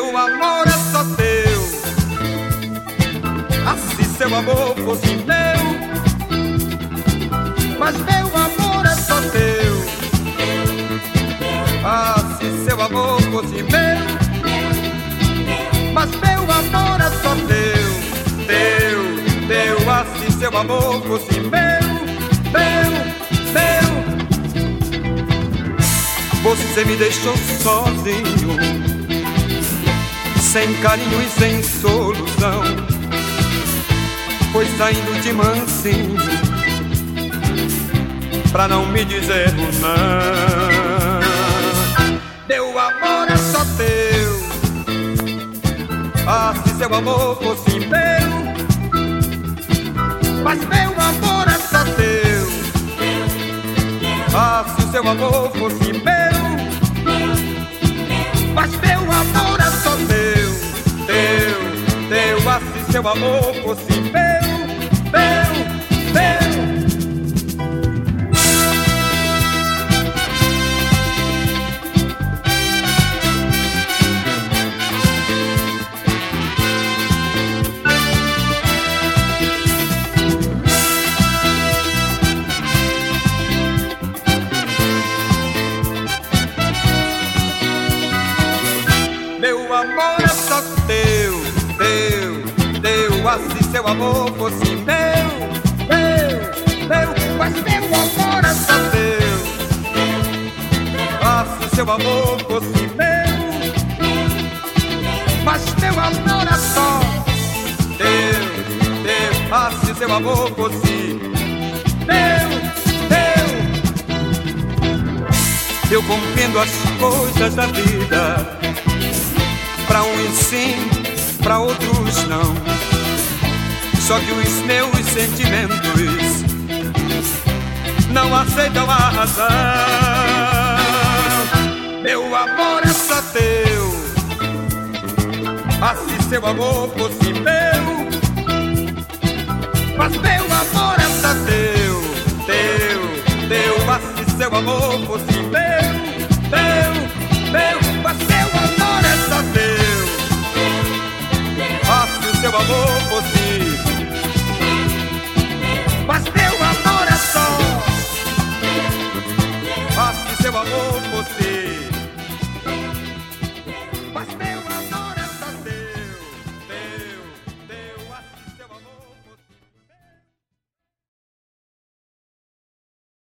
Meu amor é só teu. Ah, se seu amor fosse meu. Mas meu amor é só teu. Ah, se seu amor fosse meu. Mas meu amor é só teu. Teu, ah, se seu amor fosse meu. Você me deixou sozinho, sem carinho e sem solução. Foi saindo de mansinho pra não me dizer um não. Meu amor é só teu. Ah, se seu amor fosse meu. Mas meu amor é só teu. Ah, se o seu amor fosse meu. Mas meu amor é só teu. Ah, se seu amor fosse meu. Meu amor é só teu. Ah, se seu amor fosse meu. Mas meu amor é só teu. Ah, se seu amor fosse meu. Mas meu amor é só teu. Ah, se seu amor fosse meu. Eu compreendo as coisas da vida. Pra uns sim, pra outros não. Só que os meus sentimentos não aceitam a razão. Meu amor é só teu. Ah, se seu amor fosse meu. Mas meu amor é só teu. Ah, se seu amor fosse meu. Mas meu amor é só teu. Ah, se o seu amor fosse. Mas meu amor é só. Ah, se seu amor fosse.